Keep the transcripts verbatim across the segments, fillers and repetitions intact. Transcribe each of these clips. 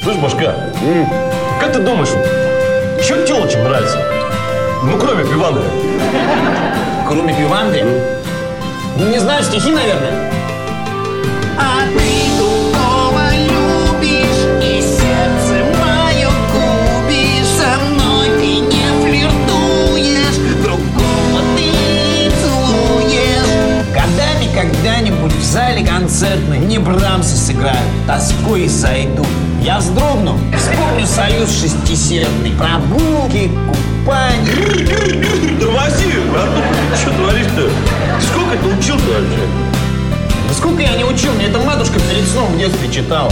Слышь, башка, как ты думаешь, что телочам нравится? Ну, кроме Пивандры. Кроме Пивандры? Ну, не знаю, стихи, наверное. А ты другого любишь, и сердце мое губишь. Со мной ты не флиртуешь, другого ты целуешь. Годами когда-нибудь в зале концертной не Брамса сыграют, тоской сойду. Я вздрогну, вспомню союз шестисердный, прогулки, купание. Тормози, Артур, что творишь-то? Сколько ты учил-то вообще? Да сколько я не учил, мне это матушка перед сном в детстве читала.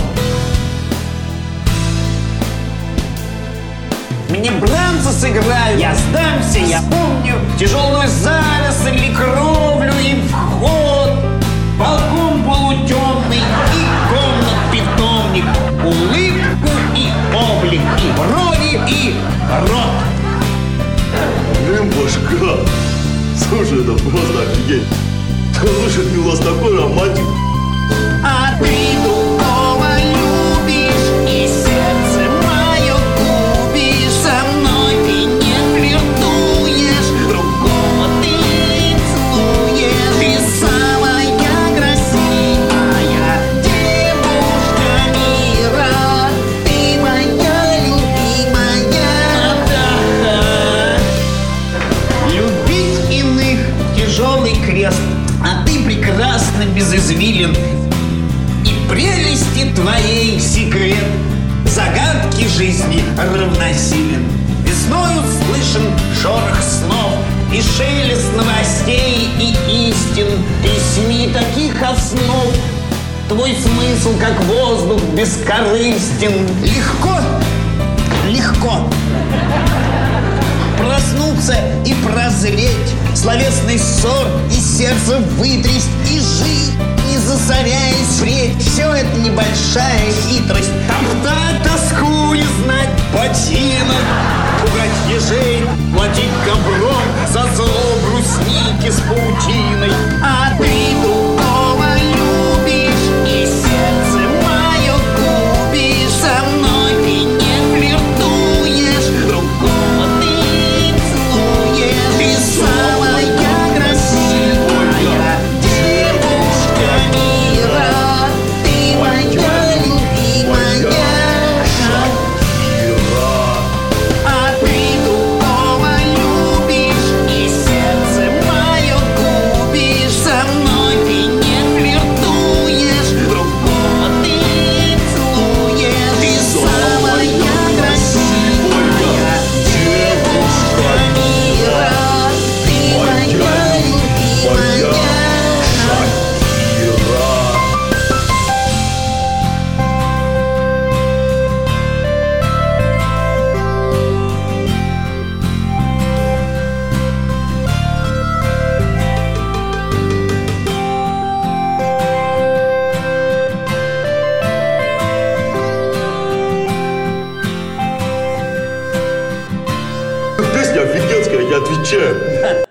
Мне Брамса сыграют, я сдамся, я помню тяжелую завесу или кровлю и вход, балкон полутемный и комнат питомник, улыбку и облик, и брови, и рот. Блин, башка, слушай, это просто офигеть. Слушай, ты у вас такой романтик. А ты другого любишь, и сердце мое губишь. Со мной ты не флиртуешь, другого ты целуешь. Ты самая красивая девушка мира, ты моя любимая. Любить иных тяжелый крест, а ты прекрасно без извилин. И прелести твоей секрет загадки жизни равносилен. Весною слышен шорох снов и шелест новостей и истин. Из семи таких основ твой смысл, как воздух, бескорыстен. Легко, легко проснуться и прозреть, словесный ссор из сердца вытрясть и жить, не засоряясь впредь. Все это небольшая хитрость, топтать тоску и знать ботинок, пугать ежей, платить ковром за зло брусники с паутиной. А ты другого любишь, и сердце мое губишь. Со мной ты не флиртуешь, другого ты целуешь. Ты самая красивая девушка мира, ты моя любимая. А ты другого любишь, и сердце мое губишь. Со мной ты не флиртуешь, другого ты целуешь. Ты самая красивая девушка мира, ты моя любимая. Песня офигенская, я отвечаю.